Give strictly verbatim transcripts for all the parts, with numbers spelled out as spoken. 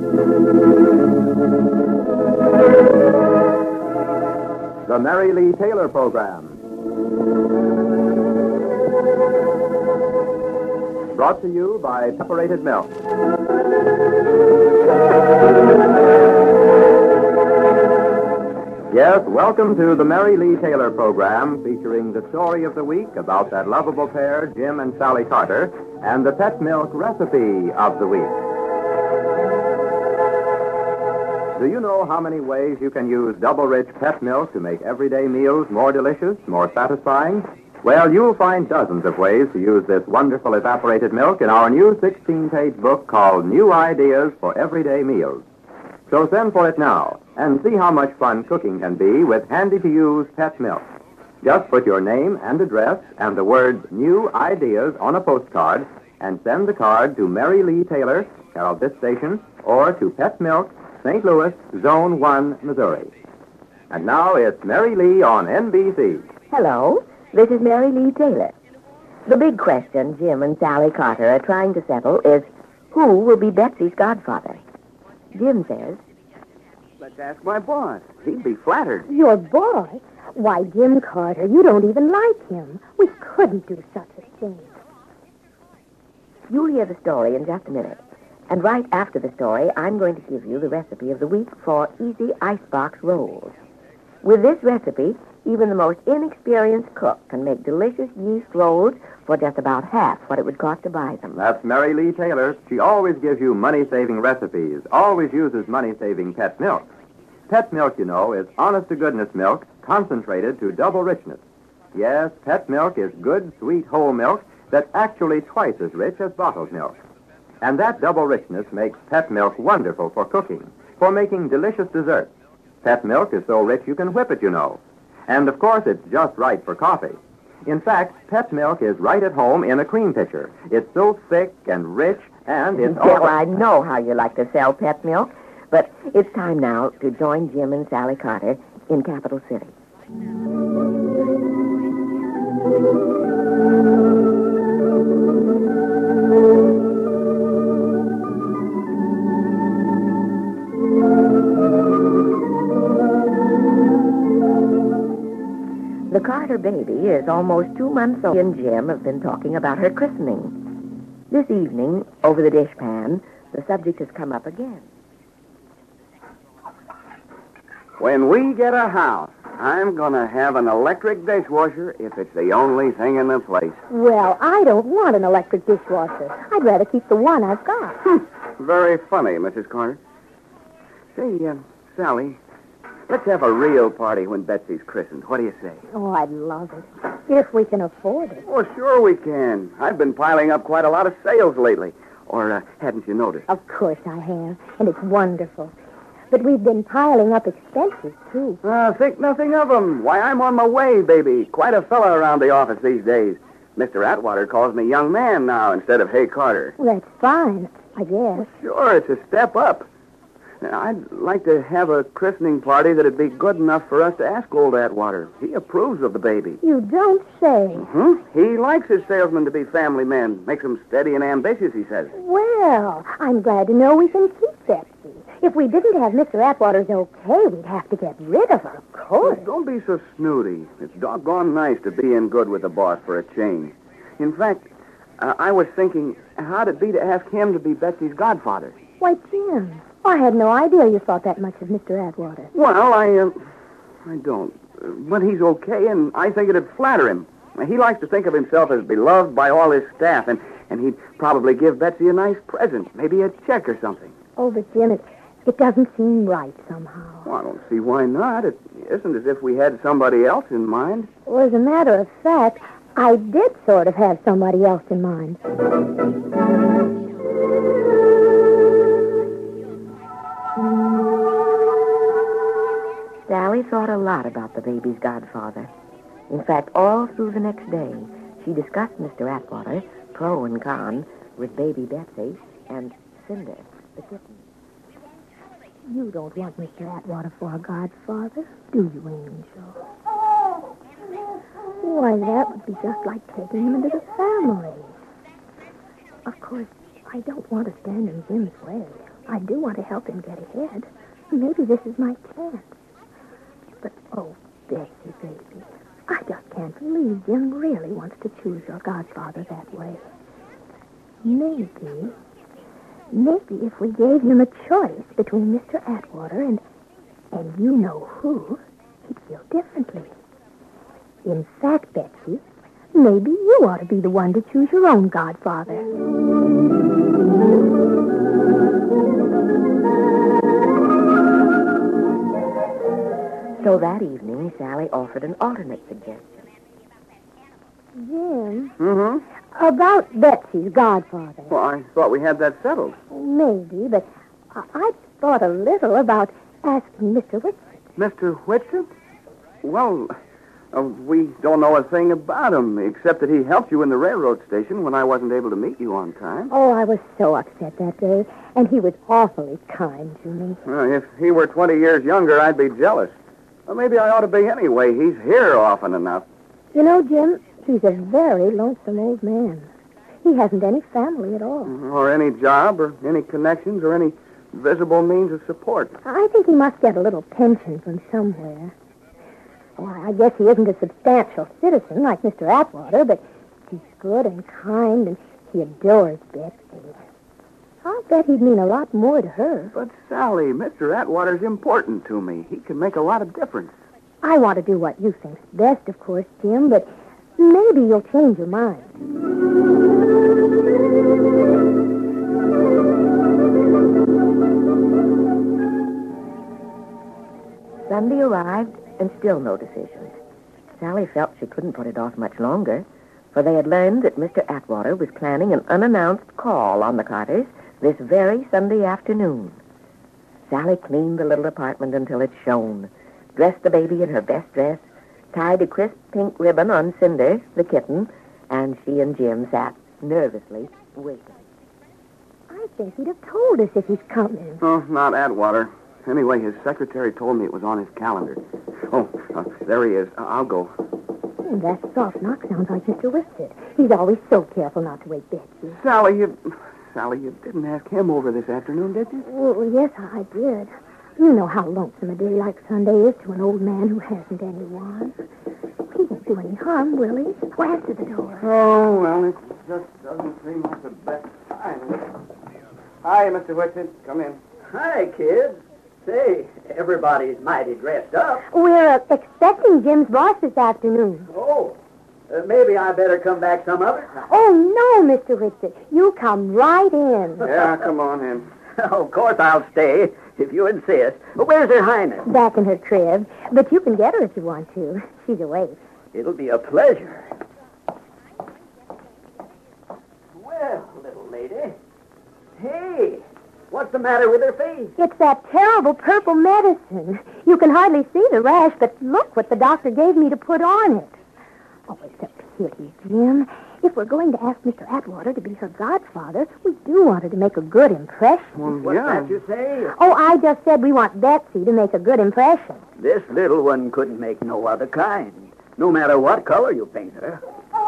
The Mary Lee Taylor Program. Brought to you by Separated Milk. Yes, welcome to the Mary Lee Taylor Program, featuring the story of the week about that lovable pair, Jim and Sally Carter, and the pet milk recipe of the week. Do you know how many ways you can use double-rich pet milk to make everyday meals more delicious, more satisfying? Well, you'll find dozens of ways to use this wonderful evaporated milk in our new sixteen-page book called New Ideas for Everyday Meals. So send for it now and see how much fun cooking can be with handy-to-use pet milk. Just put your name and address and the words New Ideas on a postcard and send the card to Mary Lee Taylor, care of this station, or to Pet Milk, Saint Louis, Zone one, Missouri. And now it's Mary Lee on N B C. Hello, this is Mary Lee Taylor. The big question Jim and Sally Carter are trying to settle is, who will be Betsy's godfather? Jim says, let's ask my boss. He'd be flattered. Your boy? Why, Jim Carter, you don't even like him. We couldn't do such a thing. You'll hear the story in just a minute. And right after the story, I'm going to give you the recipe of the week for easy icebox rolls. With this recipe, even the most inexperienced cook can make delicious yeast rolls for just about half what it would cost to buy them. That's Mary Lee Taylor. She always gives you money-saving recipes, always uses money-saving pet milk. Pet milk, you know, is honest-to-goodness milk concentrated to double richness. Yes, pet milk is good, sweet, whole milk that's actually twice as rich as bottled milk. And that double richness makes pet milk wonderful for cooking, for making delicious desserts. Pet milk is so rich you can whip it, you know. And, of course, it's just right for coffee. In fact, pet milk is right at home in a cream pitcher. It's so thick and rich, and it's... Well, I know how you like to sell pet milk, but it's time now to join Jim and Sally Carter in Capital City. The Carter baby is almost two months old, and Jim have been talking about her christening. This evening, over the dishpan, the subject has come up again. When we get a house, I'm going to have an electric dishwasher if it's the only thing in the place. Well, I don't want an electric dishwasher. I'd rather keep the one I've got. Very funny, Missus Carter. Say, uh, Sally, let's have a real party when Betsy's christened. What do you say? Oh, I'd love it. If we can afford it. Oh, sure we can. I've been piling up quite a lot of sales lately. Or uh, hadn't you noticed? Of course I have, and it's wonderful. But we've been piling up expenses, too. Uh, think nothing of them. Why, I'm on my way, baby. Quite a fella around the office these days. Mister Atwater calls me young man now instead of Hey Carter. Well, that's fine, I guess. Sure, it's a step up. I'd like to have a christening party that'd be good enough for us to ask old Atwater. He approves of the baby. You don't say. Hmm? He likes his salesmen to be family men. Makes them steady and ambitious, he says. Well, I'm glad to know we can keep Betsy. If we didn't have Mister Atwater's okay, we'd have to get rid of her, of course. Don't be so snooty. It's doggone nice to be in good with the boss for a change. In fact, uh, I was thinking, how'd it be to ask him to be Betsy's godfather? Why, Jim, I had no idea you thought that much of Mister Atwater. Well, I, uh, I don't. Uh, but he's okay, and I think it'd flatter him. He likes to think of himself as beloved by all his staff, and, and he'd probably give Betsy a nice present, maybe a check or something. Oh, but Jim, it, it doesn't seem right somehow. Well, I don't see why not. It isn't as if we had somebody else in mind. Well, as a matter of fact, I did sort of have somebody else in mind. Sally thought a lot about the baby's godfather. In fact, all through the next day, she discussed Mister Atwater, pro and con, with baby Betsy and Cinder, the kitten. You don't want Mister Atwater for a godfather, do you, Angel? Why, that would be just like taking him into the family. Of course, I don't want to stand in Jim's way. I do want to help him get ahead. Maybe this is my chance. But, oh, Betsy, baby, I just can't believe Jim really wants to choose your godfather that way. Maybe, maybe if we gave him a choice between Mister Atwater and, and you know who, he'd feel differently. In fact, Betsy, maybe you ought to be the one to choose your own godfather. So that evening, Sally offered an alternate suggestion. Jim, Mm-hmm. about Betsy's godfather. Well, I thought we had that settled. Maybe, but I- I've thought a little about asking Mister Whitson. Mister Whitson? Well, uh, we don't know a thing about him, except that he helped you in the railroad station when I wasn't able to meet you on time. Oh, I was so upset that day, and he was awfully kind to me. Well, if he were twenty years younger, I'd be jealous. Well, maybe I ought to be anyway. He's here often enough. You know, Jim, he's a very lonesome old man. He hasn't any family at all. Or any job, or any connections, or any visible means of support. I think he must get a little pension from somewhere. Well, I guess he isn't a substantial citizen like Mister Atwater, but he's good and kind, and he adores Betsy. I'll bet he'd mean a lot more to her. But, Sally, Mister Atwater's important to me. He can make a lot of difference. I want to do what you think's best, of course, Jim, but maybe you'll change your mind. Sunday arrived, and still no decision. Sally felt she couldn't put it off much longer, for they had learned that Mister Atwater was planning an unannounced call on the Carters this very Sunday afternoon. Sally cleaned the little apartment until it shone, dressed the baby in her best dress, tied a crisp pink ribbon on Cinder, the kitten, and she and Jim sat nervously waiting. I think he'd have told us if he's coming. Oh, not Atwater. Anyway, his secretary told me it was on his calendar. Oh, uh, there he is. Uh, I'll go. Hmm, that soft knock sounds like Mister Whitson. He's always so careful not to wake Betsy. Sally, you... Sally, you didn't ask him over this afternoon, did you? Well, yes, I did. You know how lonesome a day like Sunday is to an old man who hasn't anyone. He won't do any harm, will he? Well, answer the door. Oh, well, it just doesn't seem like the best time. Hi, Mister Whitson. Come in. Hi, kids. Say, everybody's mighty dressed up. We're uh, expecting Jim's boss this afternoon. Oh, uh, maybe I better come back some other time. Oh, no, Mister Whitson. You come right in. Yeah, come on in. Of course I'll stay, if you insist. But where's Her Highness? Back in her crib. But you can get her if you want to. She's awake. It'll be a pleasure. Well, little lady. Hey, what's the matter with her face? It's that terrible purple medicine. You can hardly see the rash, but look what the doctor gave me to put on it. Oh, it's a pity, Jim. If we're going to ask Mister Atwater to be her godfather, we do want her to make a good impression. Well, What's yeah. that you say? Oh, I just said we want Betsy to make a good impression. This little one couldn't make no other kind, no matter what color you paint her.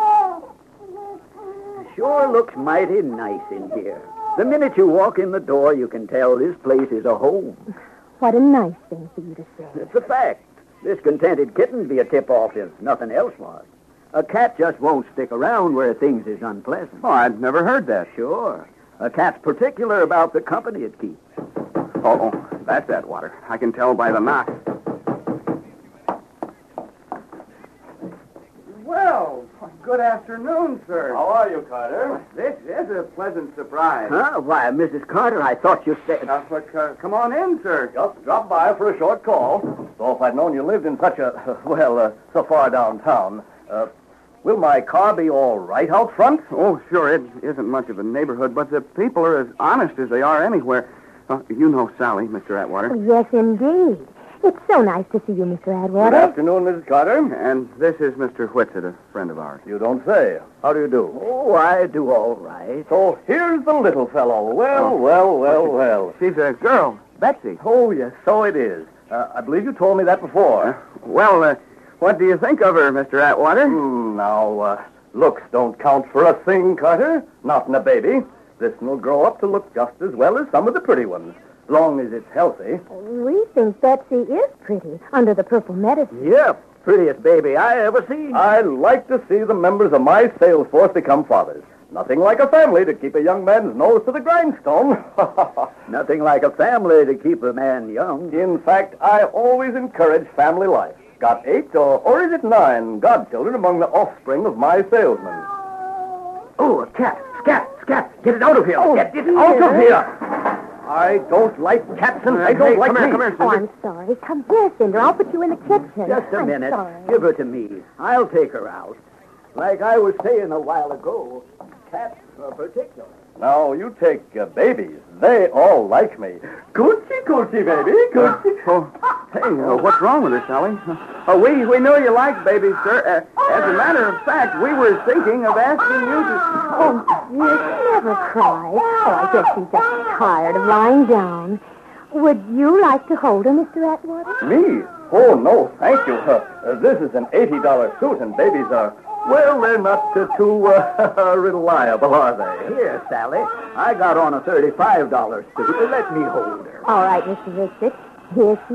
Sure looks mighty nice in here. The minute you walk in the door, you can tell this place is a home. What a nice thing for you to say. It's a fact. This contented kitten'd be a tip-off if nothing else was. A cat just won't stick around where things is unpleasant. Oh, I'd never heard that. Sure. A cat's particular about the company it keeps. Oh, oh, that's Atwater. I can tell by the knock. Well, good afternoon, sir. How are you, Carter? This is a pleasant surprise. Huh? Why, Missus Carter, I thought you said... Uh, but, uh, come on in, sir. Just dropped by for a short call. So if I'd known you lived in such a, well, uh, so far downtown, uh, will my car be all right out front? Oh, sure, it isn't much of a neighborhood, but the people are as honest as they are anywhere. Uh, you know Sally, Mister Atwater. Oh, yes, indeed. It's so nice to see you, Mister Good Atwater. afternoon, Missus Carter. And this is Mister Whitsett, a friend of ours. You don't say. How do you do? Oh, I do all right. So here's the little fellow. Well, Oh. well, well, well. She's a girl, Betsy. Oh, yes, so it is. Uh, I believe you told me that before. Well, uh, what do you think of her, Mister Atwater? Hmm, now, uh, looks don't count for a thing, Carter. Not in a baby. This one will grow up to look just as well as some of the pretty ones, as long as it's healthy. We think Betsy is pretty under the purple medicine. Yep, prettiest baby I ever seen. I like to see the members of my sales force become fathers. Nothing like a family to keep a young man's nose to the grindstone. Nothing like a family to keep a man young. In fact, I always encourage family life. Got eight, or, or is it nine, godchildren among the offspring of my salesmen. Oh, a cat. Scat, scat. Get it out of here. Oh, Get it dear. out of here. I don't like cats and Uh, they don't hey, like come here, me. come here, Oh, Cinder. I'm sorry. Come here, Cinder. I'll put you in the kitchen. Just a I'm minute. sorry. Give her to me. I'll take her out. Like I was saying a while ago, cats are particular. Now, you take uh, babies. They all like me. Coochie, coochie, baby, coochie. Oh, hey, uh, what's wrong with her, Sally? Oh, we we know you like babies, sir. Uh, as a matter of fact, we were thinking of asking you to... Oh, dear, she never cries. Oh, I guess she's just tired of lying down. Would you like to hold her, Mister Atwater? Me? Oh, no, thank you. Uh, uh, this is an eighty dollar suit, and babies are, well, they're not uh, too uh, reliable, are they? Here, Sally. I got on a thirty-five dollar suit. Let me hold her. All right, Mister Richard. Here she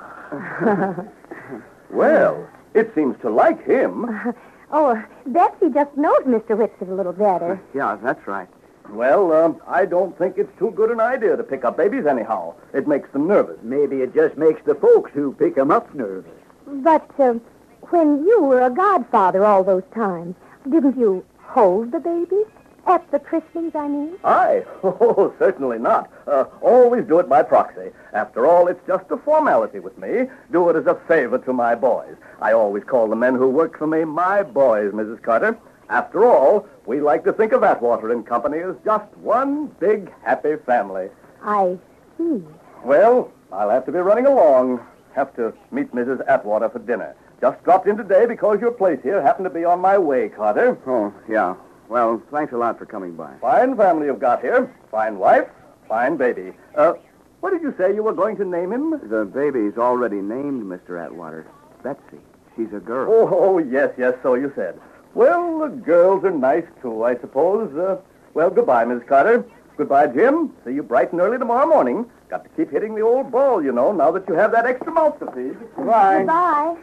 is. Well, it seems to like him. Oh, Betsy just knows Mister Richard a little better. Yeah, that's right. Well, um, I don't think it's too good an idea to pick up babies anyhow. It makes them nervous. Maybe it just makes the folks who pick 'em up nervous. But uh, when you were a godfather all those times, didn't you hold the babies? At the christenings, I mean? I? Oh, certainly not. Uh, always do it by proxy. After all, it's just a formality with me. Do it as a favor to my boys. I always call the men who work for me my boys, Missus Carter. After all, we like to think of Atwater and Company as just one big, happy family. I see. Well, I'll have to be running along. Have to meet Missus Atwater for dinner. Just dropped in today because your place here happened to be on my way, Carter. Oh, yeah. Well, thanks a lot for coming by. Fine family you've got here. Fine wife, fine baby. Uh, what did you say you were going to name him? The baby's already named, Mister Atwater. Betsy. She's a girl. Oh, oh, yes, yes, so you said. Well, the girls are nice, too, I suppose. Uh, well, goodbye, Miss Carter. Goodbye, Jim. See you bright and early tomorrow morning. Got to keep hitting the old ball, you know, now that you have that extra mouth to feed. Goodbye. Goodbye.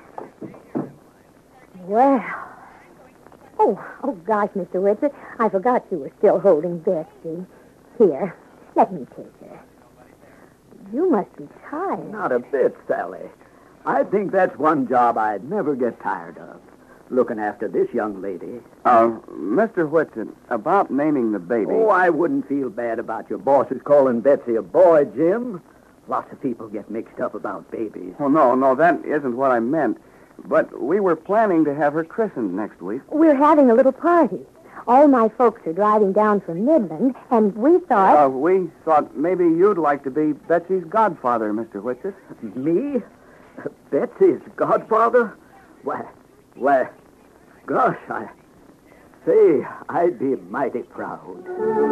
Well. Oh, oh, gosh, Mister Richard. I forgot you were still holding Betsy. Here, let me take her. You must be tired. Not a bit, Sally. I think that's one job I'd never get tired of. Looking after this young lady. Uh, Mister Whitson, about naming the baby. Oh, I wouldn't feel bad about your bosses calling Betsy a boy, Jim. Lots of people get mixed up about babies. Oh, no, no, that isn't what I meant. But we were planning to have her christened next week. We're having a little party. All my folks are driving down from Midland, and we thought... Uh, we thought maybe you'd like to be Betsy's godfather, Mister Whitson. Me? Betsy's godfather? Why, why, gosh, I... Say, I'd be mighty proud.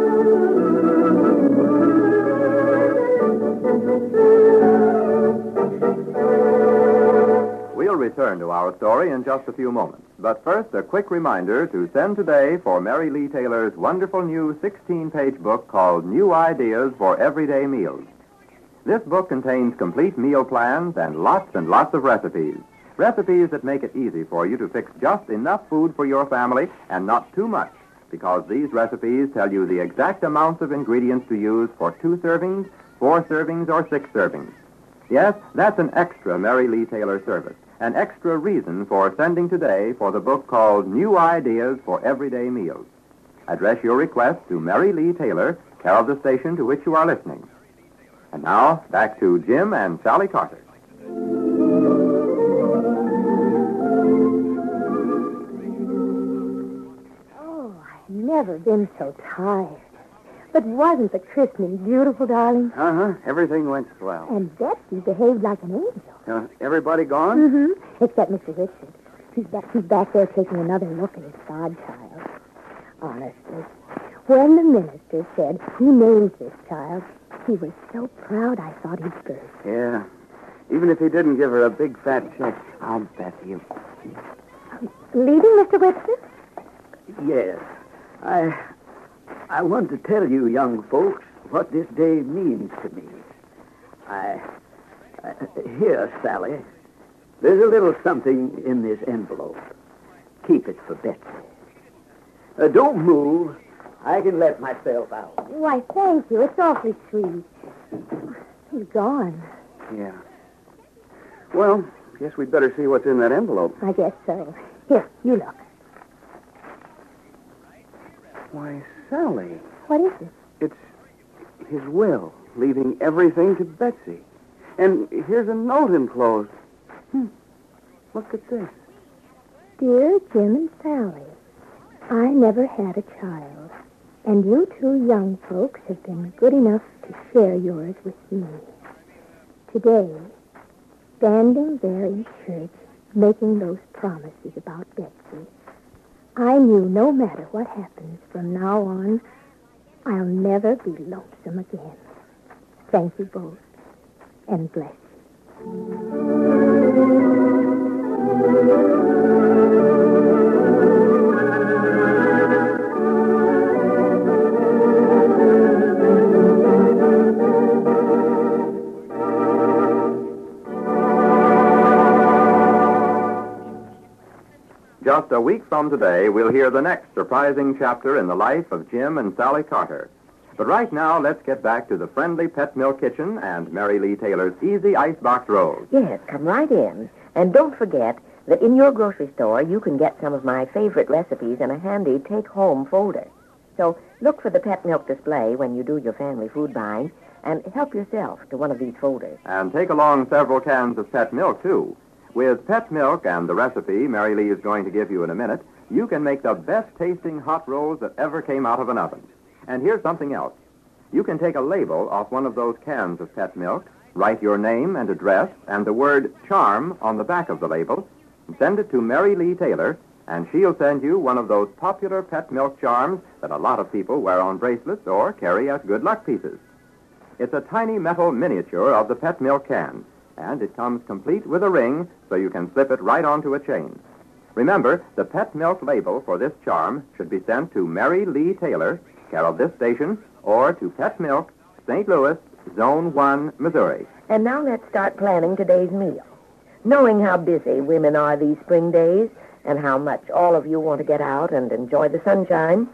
We'll return to our story in just a few moments. But first, a quick reminder to send today for Mary Lee Taylor's wonderful new sixteen-page book called New Ideas for Everyday Meals. This book contains complete meal plans and lots and lots of recipes. Recipes that make it easy for you to fix just enough food for your family and not too much, because these recipes tell you the exact amounts of ingredients to use for two servings, four servings, or six servings. Yes, that's an extra Mary Lee Taylor service. An extra reason for sending today for the book called New Ideas for Everyday Meals. Address your request to Mary Lee Taylor, care of the station to which you are listening. And now, back to Jim and Sally Carter. Oh, I've never been so tired. But wasn't the christening beautiful, darling? Uh-huh. Everything went swell. And Betsy behaved like an angel. Uh, everybody gone? Mm-hmm. Except Mister Richard. He's back, he's back there taking another look at his godchild. Honestly, when the minister said, "Who names this child?" he was so proud I thought he'd burst. Yeah. Even if he didn't give her a big fat check, I'll bet you. Leaving, Mister Webster? Yes. I... I want to tell you young folks what this day means to me. I, I... Here, Sally. There's a little something in this envelope. Keep it for Betsy. Uh, don't move. I can let myself out. Why, thank you. It's awfully sweet. He's gone. Yeah. Well, guess we'd better see what's in that envelope. I guess so. Here, you look. Why, Sally, What is it? it's his will, leaving everything to Betsy. And here's a note enclosed. Hmm. Look at this. Dear Jim and Sally, I never had a child, and you two young folks have been good enough to share yours with me. Today, standing there in church, making those promises about Betsy, I knew no matter what happens from now on, I'll never be lonesome again. Thank you both, and bless you. Just a week from today, we'll hear the next surprising chapter in the life of Jim and Sally Carter. But right now, let's get back to the friendly Pet Milk Kitchen and Mary Lee Taylor's easy icebox rolls. Yes, come right in. And don't forget that in your grocery store, you can get some of my favorite recipes in a handy take-home folder. So look for the Pet Milk display when you do your family food buying, and help yourself to one of these folders. And take along several cans of Pet Milk, too. With Pet Milk and the recipe Mary Lee is going to give you in a minute, you can make the best-tasting hot rolls that ever came out of an oven. And here's something else. You can take a label off one of those cans of Pet Milk, write your name and address and the word charm on the back of the label, and send it to Mary Lee Taylor, and she'll send you one of those popular Pet Milk charms that a lot of people wear on bracelets or carry as good luck pieces. It's a tiny metal miniature of the Pet Milk can, and it comes complete with a ring so you can slip it right onto a chain. Remember, the Pet Milk label for this charm should be sent to Mary Lee Taylor, care of this station, or to Pet Milk, Saint Louis, Zone one, Missouri. And now let's start planning today's meal. Knowing how busy women are these spring days and how much all of you want to get out and enjoy the sunshine,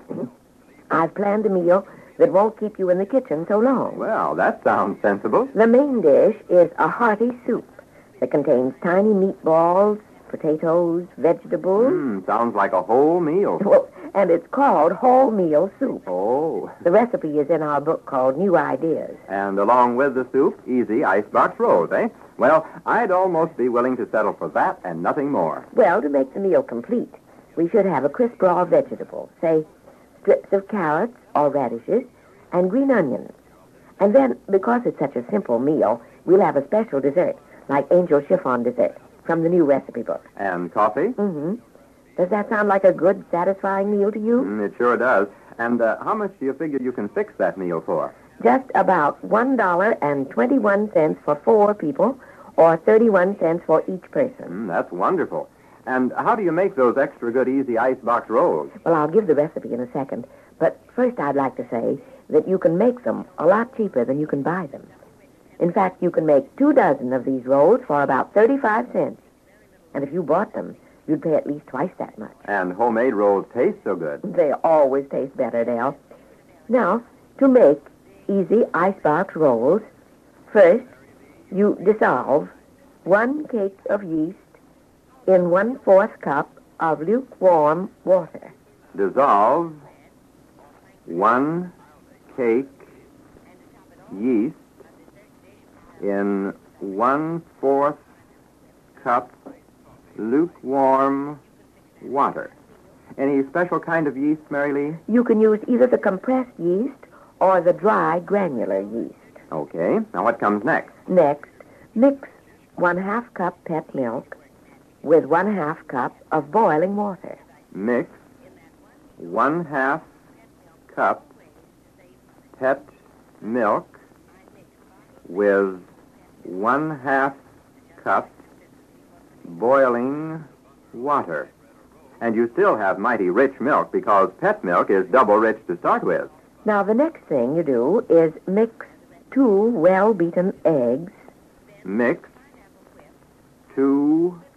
I've planned a meal that won't keep you in the kitchen so long. Well, that sounds sensible. The main dish is a hearty soup that contains tiny meatballs, potatoes, vegetables. Mmm, sounds like a whole meal. Well, and it's called wholemeal soup. Oh. The recipe is in our book called New Ideas. And along with the soup, easy icebox rolls, eh? Well, I'd almost be willing to settle for that and nothing more. Well, to make the meal complete, we should have a crisp raw vegetable, say strips of carrots or radishes and green onions. And then, because it's such a simple meal, we'll have a special dessert, like angel chiffon dessert, from the new recipe book. And coffee? Mm-hmm. Does that sound like a good, satisfying meal to you? Mm, it sure does. And uh, how much do you figure you can fix that meal for? Just about one dollar and twenty-one cents for four people, or thirty-one cents for each person. Mm, that's wonderful. And how do you make those extra good, easy icebox rolls? Well, I'll give the recipe in a second. But first I'd like to say that you can make them a lot cheaper than you can buy them. In fact, you can make two dozen of these rolls for about thirty-five cents. And if you bought them, you'd pay at least twice that much. And homemade rolls taste so good. They always taste better, Dale. Now, to make easy icebox rolls, first you dissolve one cake of yeast in one-fourth cup of lukewarm water. Dissolve one cake yeast in one-fourth cup lukewarm water. Any special kind of yeast, Mary Lee? You can use either the compressed yeast or the dry granular yeast. Okay. Now what comes next? Next, mix one-half cup Pet Milk with one-half cup of boiling water. Mix one-half cup Pet Milk with one-half cup boiling water. And you still have mighty rich milk because Pet Milk is double rich to start with. Now, the next thing you do is mix two well-beaten eggs. Mix two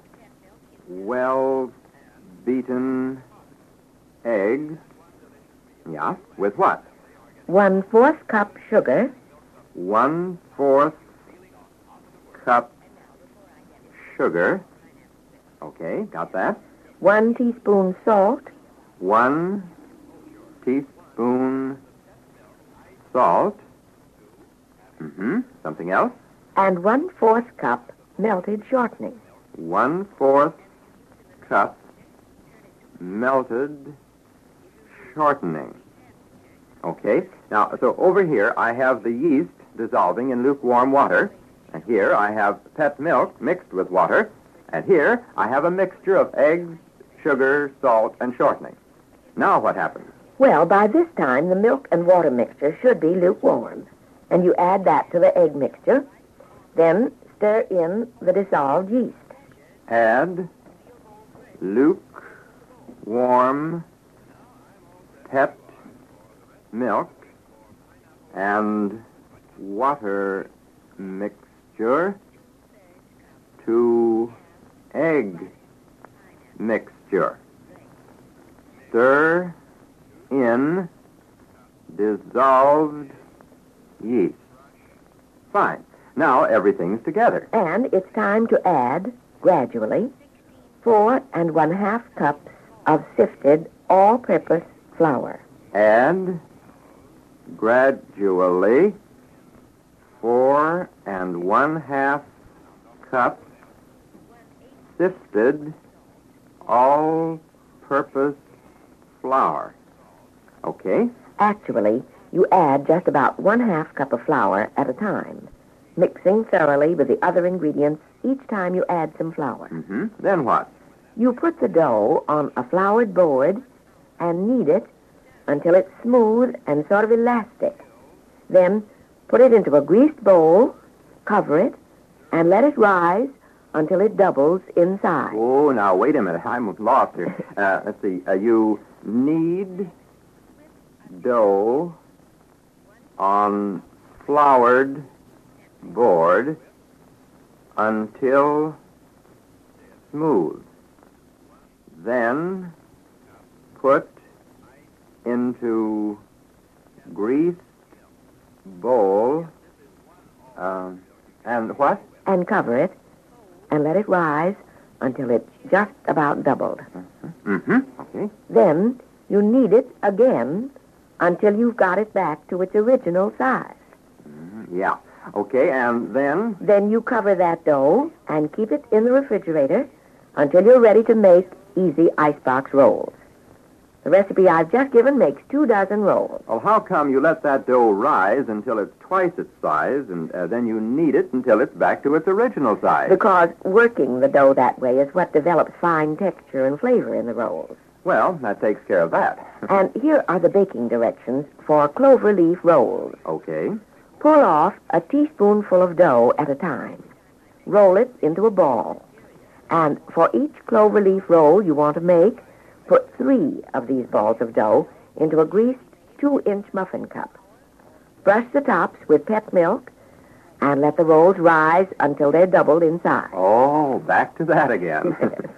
well-beaten eggs. Yeah, with what? One-fourth cup sugar. One-fourth cup sugar. Okay, got that. One teaspoon salt. One teaspoon salt. Mm-hmm. Something else? And one-fourth cup melted shortening. One-fourth cup melted shortening. Okay. Now, so over here I have the yeast dissolving in lukewarm water. And here I have pet milk mixed with water. And here I have a mixture of eggs, sugar, salt, and shortening. Now what happens? Well, by this time, the milk and water mixture should be lukewarm. And you add that to the egg mixture. Then stir in the dissolved yeast. Add lukewarm pet milk and water mixture to egg mixture. Stir in dissolved yeast. Fine. Now everything's together. And it's time to add, gradually, four and one-half cups of sifted all-purpose flour. Add gradually four and one-half cups sifted all-purpose flour. Okay. Actually, you add just about one-half cup of flour at a time, mixing thoroughly with the other ingredients each time you add some flour. Mm-hmm. Then what? You put the dough on a floured board and knead it until it's smooth and sort of elastic. Then put it into a greased bowl, cover it, and let it rise until it doubles in size. Oh, now, wait a minute. I'm lost here. Uh, let's see. Uh, you knead dough on floured board until smooth. Then put into greased bowl um, and what? And cover it and let it rise until it's just about doubled. Mm-hmm. Mm-hmm. Okay. Then you knead it again until you've got it back to its original size. Mm-hmm. Yeah. Okay, and then? Then you cover that dough and keep it in the refrigerator until you're ready to make easy icebox rolls. The recipe I've just given makes two dozen rolls. Well, how come you let that dough rise until it's twice its size, and uh, then you knead it until it's back to its original size? Because working the dough that way is what develops fine texture and flavor in the rolls. Well, that takes care of that. And here are the baking directions for clover leaf rolls. Okay. Pull off a teaspoonful of dough at a time. Roll it into a ball. And for each clover leaf roll you want to make, put three of these balls of dough into a greased two-inch muffin cup. Brush the tops with pet milk and let the rolls rise until they're doubled in size. Oh, back to that again.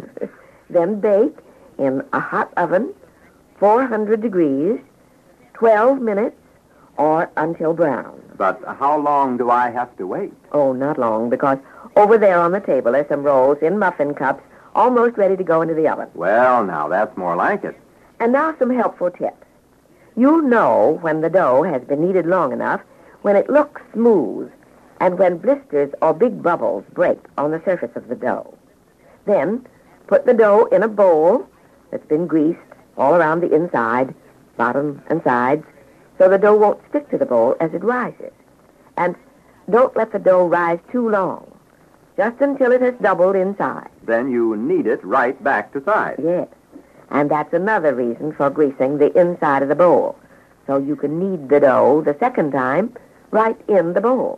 Then bake in a hot oven, four hundred degrees, twelve minutes, or until brown. But how long do I have to wait? Oh, not long, because over there on the table are some rolls in muffin cups almost ready to go into the oven. Well, now, that's more like it. And now some helpful tips. You'll know when the dough has been kneaded long enough when it looks smooth and when blisters or big bubbles break on the surface of the dough. Then put the dough in a bowl that's been greased all around the inside, bottom, and sides, so the dough won't stick to the bowl as it rises. And don't let the dough rise too long, just until it has doubled in size. Then you knead it right back to size. Yes, and that's another reason for greasing the inside of the bowl, so you can knead the dough the second time right in the bowl.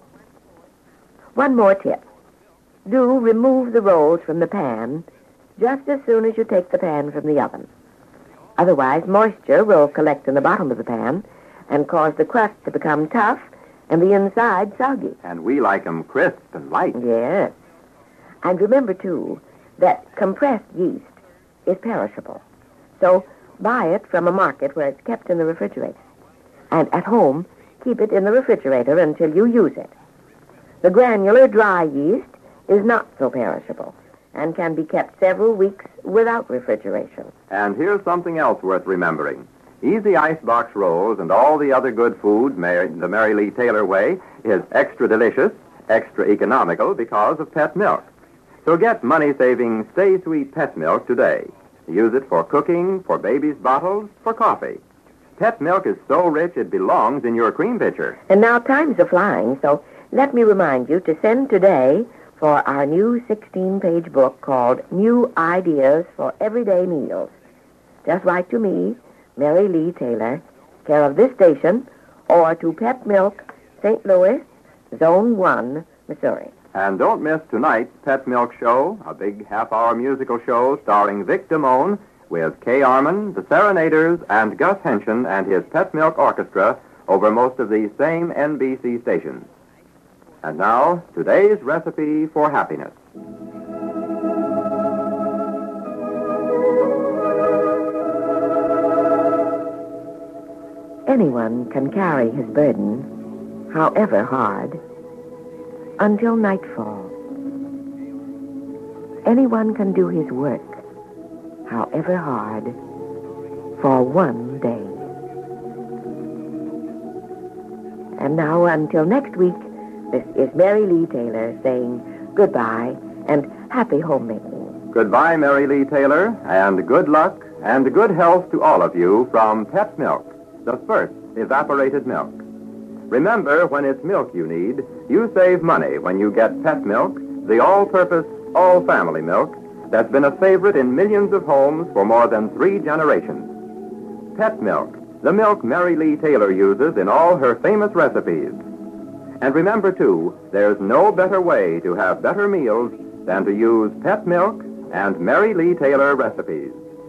One more tip. Do remove the rolls from the pan just as soon as you take the pan from the oven. Otherwise, moisture will collect in the bottom of the pan, and cause the crust to become tough and the inside soggy. And we like 'em crisp and light. Yes. And remember, too, that compressed yeast is perishable. So buy it from a market where it's kept in the refrigerator. And at home, keep it in the refrigerator until you use it. The granular dry yeast is not so perishable and can be kept several weeks without refrigeration. And here's something else worth remembering. Easy Icebox Rolls and all the other good food made the Mary Lee Taylor way is extra delicious, extra economical because of pet milk. So get money-saving Stay Sweet pet milk today. Use it for cooking, for babies' bottles, for coffee. Pet milk is so rich it belongs in your cream pitcher. And now times are flying, so let me remind you to send today for our new sixteen-page book called New Ideas for Everyday Meals. Just write to me, Mary Lee Taylor, care of this station, or to Pet Milk, Saint Louis, Zone one, Missouri. And don't miss tonight's Pet Milk Show, a big half-hour musical show starring Vic Damone with Kay Arman, the Serenaders, and Gus Henshin and his Pet Milk Orchestra over most of these same N B C stations. And now, today's recipe for happiness. Anyone can carry his burden, however hard, until nightfall. Anyone can do his work, however hard, for one day. And now, until next week, this is Mary Lee Taylor saying goodbye and happy homemaking. Goodbye, Mary Lee Taylor, and good luck and good health to all of you from Pet Milk, the first evaporated milk. Remember, when it's milk you need, you save money when you get Pet Milk, the all-purpose, all-family milk that's been a favorite in millions of homes for more than three generations. Pet Milk, the milk Mary Lee Taylor uses in all her famous recipes. And remember, too, there's no better way to have better meals than to use Pet Milk and Mary Lee Taylor recipes.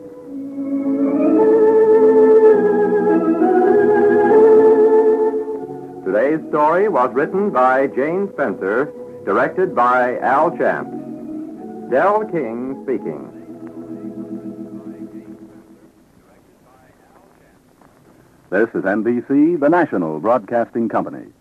Today's story was written by Jane Spencer, directed by Al Champ. Del King speaking. This is N B C, the national broadcasting company.